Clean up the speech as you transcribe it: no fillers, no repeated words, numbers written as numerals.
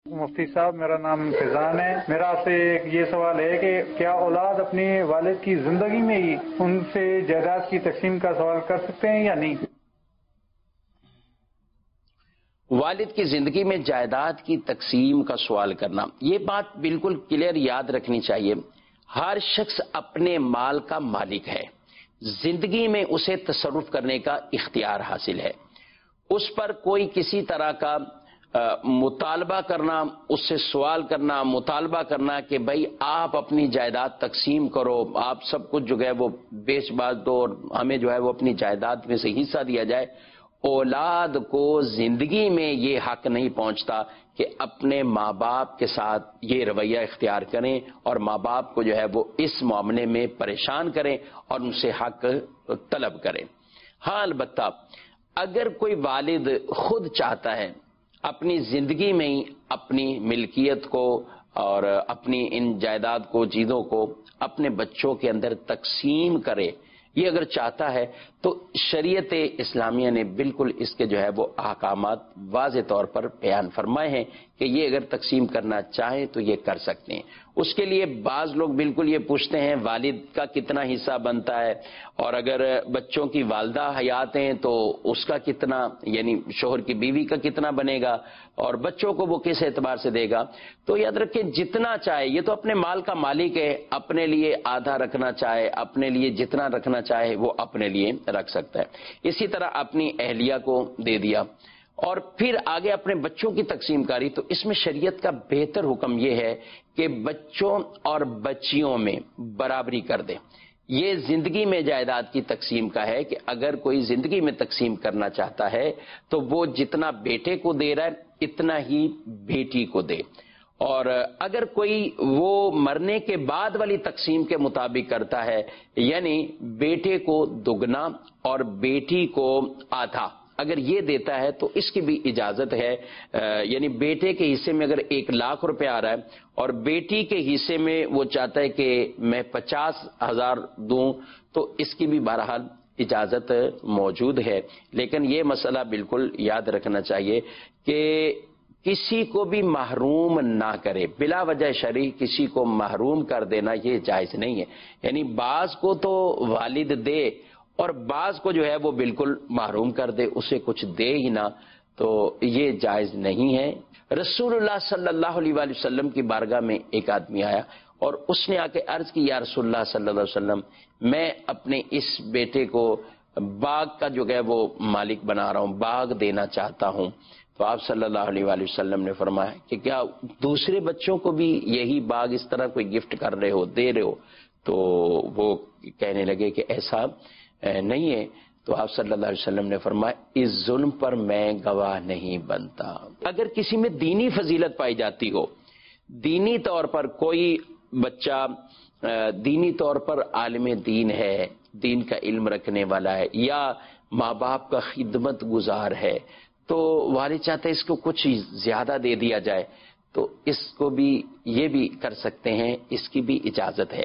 مفتی صاحب، میرا نام فیضان ہے۔ میرا آپ سے ایک یہ سوال ہے کہ کیا اولاد اپنے والد کی زندگی میں ہی ان سے جائیداد کی تقسیم کا سوال کر سکتے ہیں یا نہیں؟ والد کی زندگی میں جائیداد کی تقسیم کا سوال کرنا، یہ بات بالکل کلیئر یاد رکھنی چاہیے۔ ہر شخص اپنے مال کا مالک ہے، زندگی میں اسے تصرف کرنے کا اختیار حاصل ہے۔ اس پر کوئی کسی طرح کا مطالبہ کرنا، اس سے سوال کرنا، مطالبہ کرنا کہ بھائی آپ اپنی جائیداد تقسیم کرو، آپ سب کچھ جو ہے وہ بیچ باچ دو اور ہمیں جو ہے وہ اپنی جائیداد میں سے حصہ دیا جائے، اولاد کو زندگی میں یہ حق نہیں پہنچتا کہ اپنے ماں باپ کے ساتھ یہ رویہ اختیار کریں اور ماں باپ کو جو ہے وہ اس معاملے میں پریشان کریں اور ان سے حق طلب کریں۔ ہاں، البتہ اگر کوئی والد خود چاہتا ہے اپنی زندگی میں ہی اپنی ملکیت کو اور اپنی ان جائیداد کو، چیزوں کو اپنے بچوں کے اندر تقسیم کرے، یہ اگر چاہتا ہے تو شریعت اسلامیہ نے بالکل اس کے جو ہے وہ احکامات واضح طور پر بیان فرمائے ہیں کہ یہ اگر تقسیم کرنا چاہیں تو یہ کر سکتے ہیں۔ اس کے لیے بعض لوگ بالکل یہ پوچھتے ہیں والد کا کتنا حصہ بنتا ہے، اور اگر بچوں کی والدہ حیات ہیں تو اس کا کتنا، یعنی شوہر کی بیوی کا کتنا بنے گا، اور بچوں کو وہ کس اعتبار سے دے گا۔ تو یاد رکھیں جتنا چاہے، یہ تو اپنے مال کا مالک ہے، اپنے لیے آدھا رکھنا چاہے، اپنے لیے جتنا رکھنا چاہے وہ اپنے لیے رکھ سکتا ہے۔ اسی طرح اپنی اہلیہ کو دے دیا اور پھر آگے اپنے بچوں کی تقسیم کاری، تو اس میں شریعت کا بہتر حکم یہ ہے کہ بچوں اور بچیوں میں برابری کر دیں۔ یہ زندگی میں جائیداد کی تقسیم کا ہے کہ اگر کوئی زندگی میں تقسیم کرنا چاہتا ہے تو وہ جتنا بیٹے کو دے رہا ہے اتنا ہی بیٹی کو دے، اور اگر کوئی وہ مرنے کے بعد والی تقسیم کے مطابق کرتا ہے، یعنی بیٹے کو دگنا اور بیٹی کو آدھا اگر یہ دیتا ہے تو اس کی بھی اجازت ہے، یعنی بیٹے کے حصے میں اگر 1,00,000 روپے آ رہا ہے اور بیٹی کے حصے میں وہ چاہتا ہے کہ میں 50,000 دوں، تو اس کی بھی بہرحال اجازت موجود ہے۔ لیکن یہ مسئلہ بالکل یاد رکھنا چاہیے کہ کسی کو بھی محروم نہ کرے، بلا وجہ شرعی کسی کو محروم کر دینا یہ جائز نہیں ہے۔ یعنی بعض کو تو والد دے اور بعض کو جو ہے وہ بالکل محروم کر دے، اسے کچھ دے ہی نہ، تو یہ جائز نہیں ہے۔ رسول اللہ صلی اللہ علیہ وآلہ وسلم کی بارگاہ میں ایک آدمی آیا اور اس نے آ کے عرض کی، یا رسول اللہ صلی اللہ علیہ وسلم، میں اپنے اس بیٹے کو باغ کا جو ہے وہ مالک بنا رہا ہوں، باغ دینا چاہتا ہوں۔ تو آپ صلی اللہ علیہ وآلہ وسلم نے فرمایا کہ کیا دوسرے بچوں کو بھی یہی باغ اس طرح کوئی گفٹ کر رہے ہو، دے رہے ہو؟ تو وہ کہنے لگے کہ ایسا نہیں ہے۔ تو آپ صلی اللہ علیہ وسلم نے فرمایا اس ظلم پر میں گواہ نہیں بنتا۔ اگر کسی میں دینی فضیلت پائی جاتی ہو، دینی طور پر کوئی بچہ دینی طور پر عالم دین ہے، دین کا علم رکھنے والا ہے، یا ماں باپ کا خدمت گزار ہے، تو والد چاہتے ہیں اس کو کچھ زیادہ دے دیا جائے، تو اس کو بھی یہ بھی کر سکتے ہیں، اس کی بھی اجازت ہے۔